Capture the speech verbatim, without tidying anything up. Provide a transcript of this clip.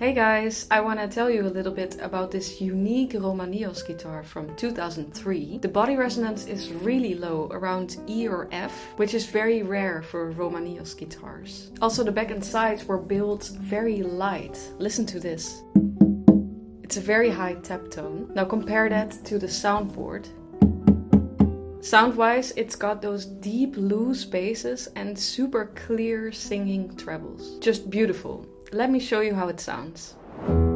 Hey guys, I want to tell you a little bit about this unique Romanios guitar from two thousand three. The body resonance is really low, around E or F, which is very rare for Romanios guitars. Also, the back and sides were built very light. Listen to this. It's a very high tap tone. Now compare that to the soundboard. Sound-wise, it's got those deep, loose basses and super clear singing trebles. Just beautiful. Let me show you how it sounds.